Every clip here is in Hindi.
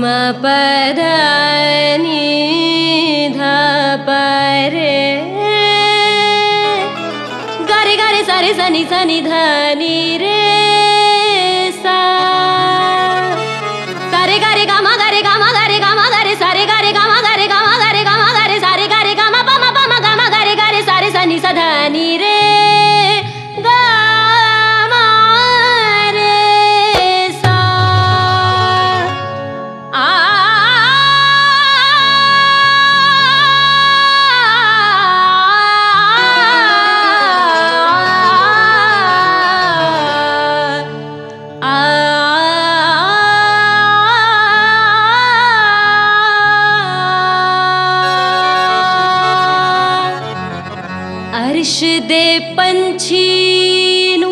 प ध नि ध प रे गा रे सा रे सा नि ध नि रे सा रे गा रे गा मा गा रे गा मा गा रे गा मा गा रे सा रे गा रे गा मा गा रे गा मा गा रे गा मा गा रे सा रे गा रे गा मा गा मा गा रे सा रे सा नि सा ध नि रे गा मा रे सा आ अर्श दे पंछी नू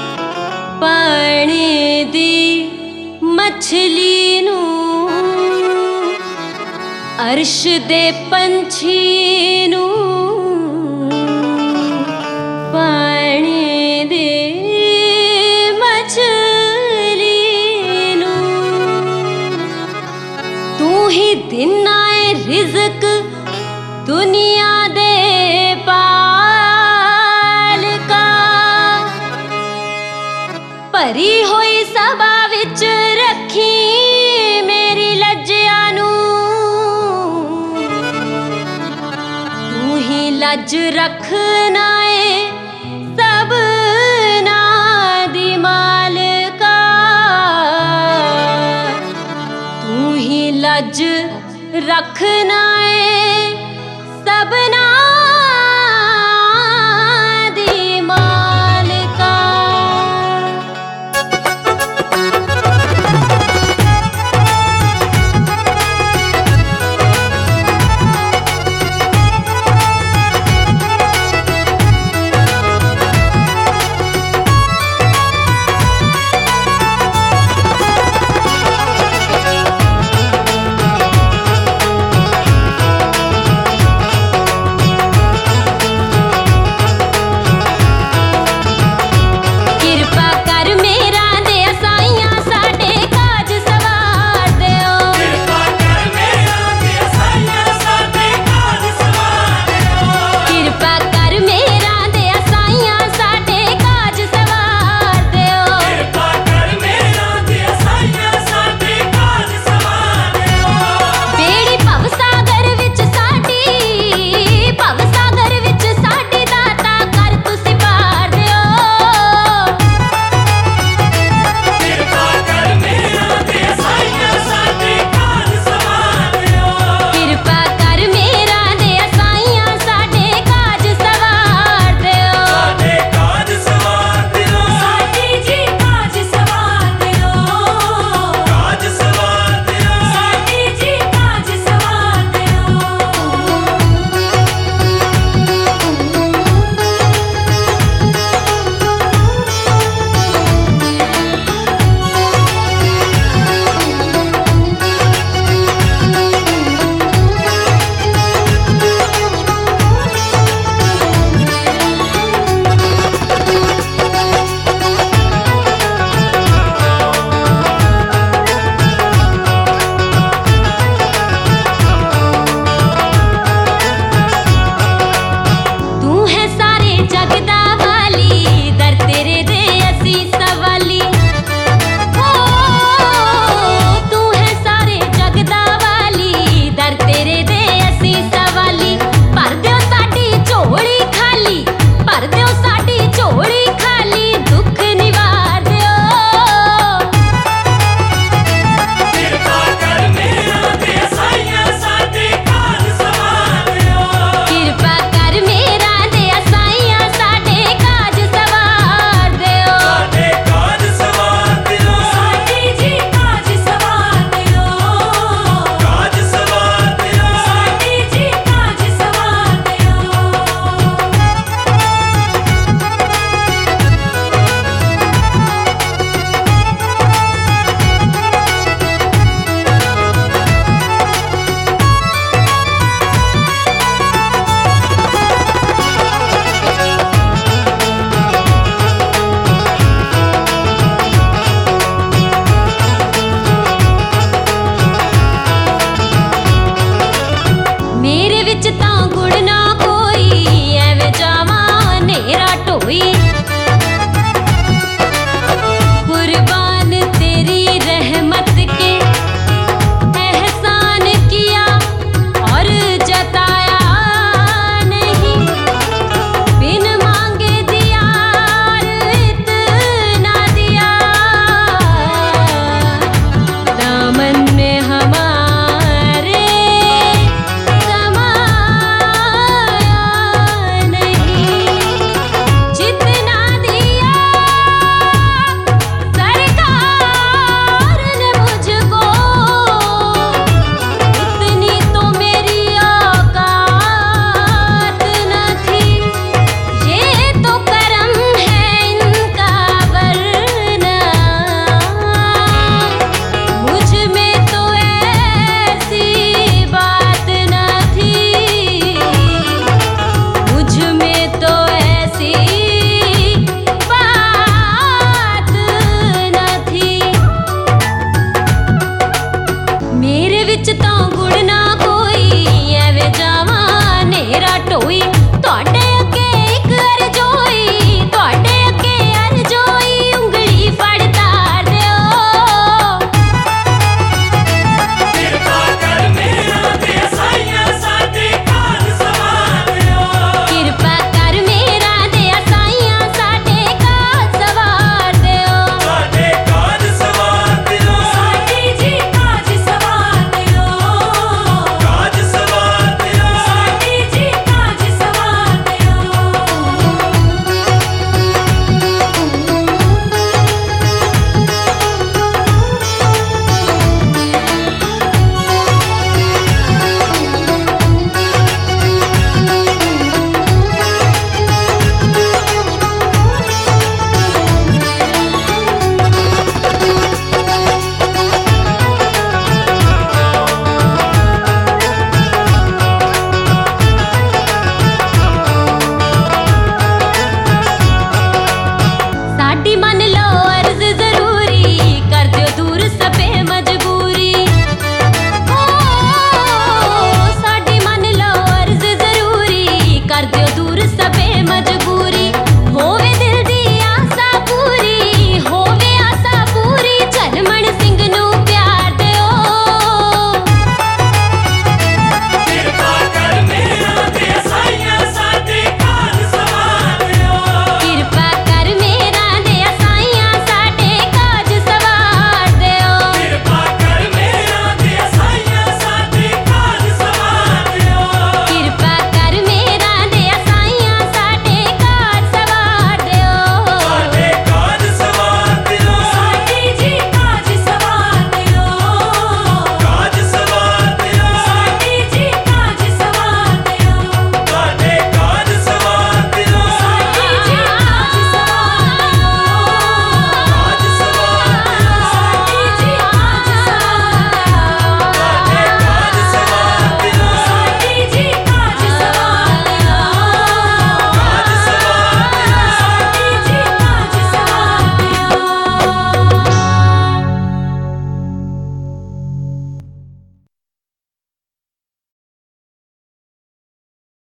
पानी दी मछली नू अर्श दे पंछी नू पानी दे मछली नू तू ही दिन आए रिज़्क दुनिया दे भरी होई सभा विच रखी मेरी लज्जा नू तू ही लज रखना है सबना दी मालिका तू ही लज रखना है सबना तो गुण ना